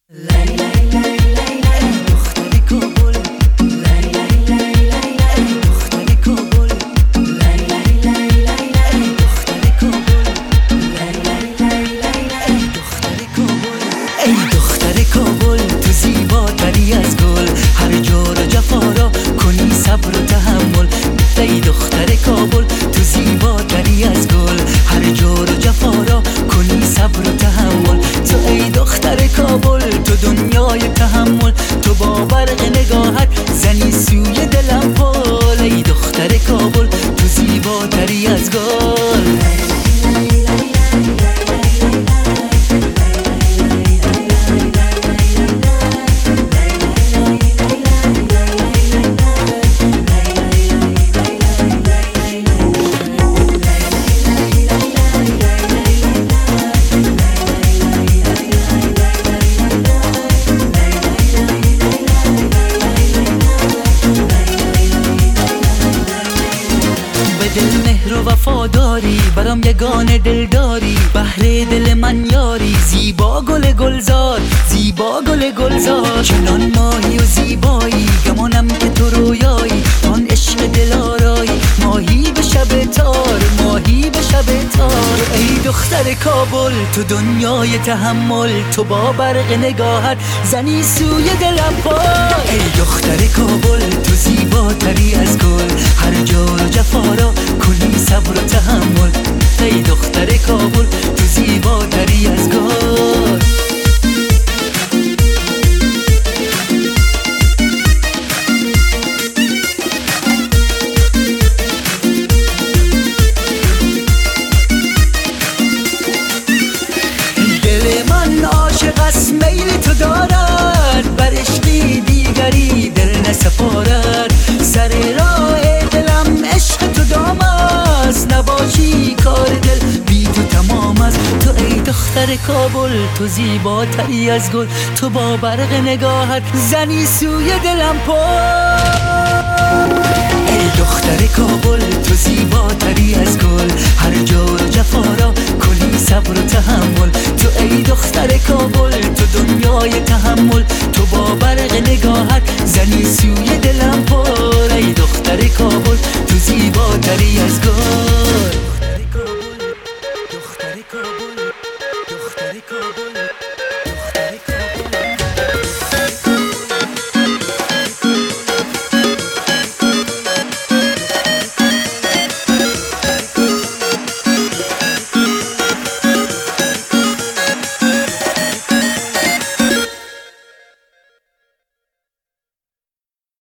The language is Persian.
تو با برق نگاهت زنی سوی دلم پل. ای دختر کابل تو زیباتری از گل. دل مهر و وفاداری برام یگانه دلداری، بهر دل من یاری. زیبا گل گلزار، زیبا گل گلزار، چنان ماهی و زیبایی، گمانم که تو رویایی. آن عشق دلارایی، ماهی به شب تار، ماهی به شب تار. ای دختر کابل تو دنیای تحمل، تو با برق نگاهت زنی سوی دلم پای. ای دختر کابل تو زیباتری از گل، هر جور و جفا را کنی صبر و تحمل. ای دختر کابل تو زیباتری از گل. دل من عاشق است میل تو دارد، بر عشقی دیگری دل نسپارد. سر راه دلم عشق تو دام است، نباشی کار دل بی تو تمام است. تو ای دختر کابل تو زیباتری از گل، تو با برق نگاهت زنی سوی دلم پل. ای دختر کابل تو زیباتری از گل، هر جور و جفا را کنی صبر و تحمل. تو ای دختر کابل تو دنیای تحمل، تو با برق نگاهت زنی سوی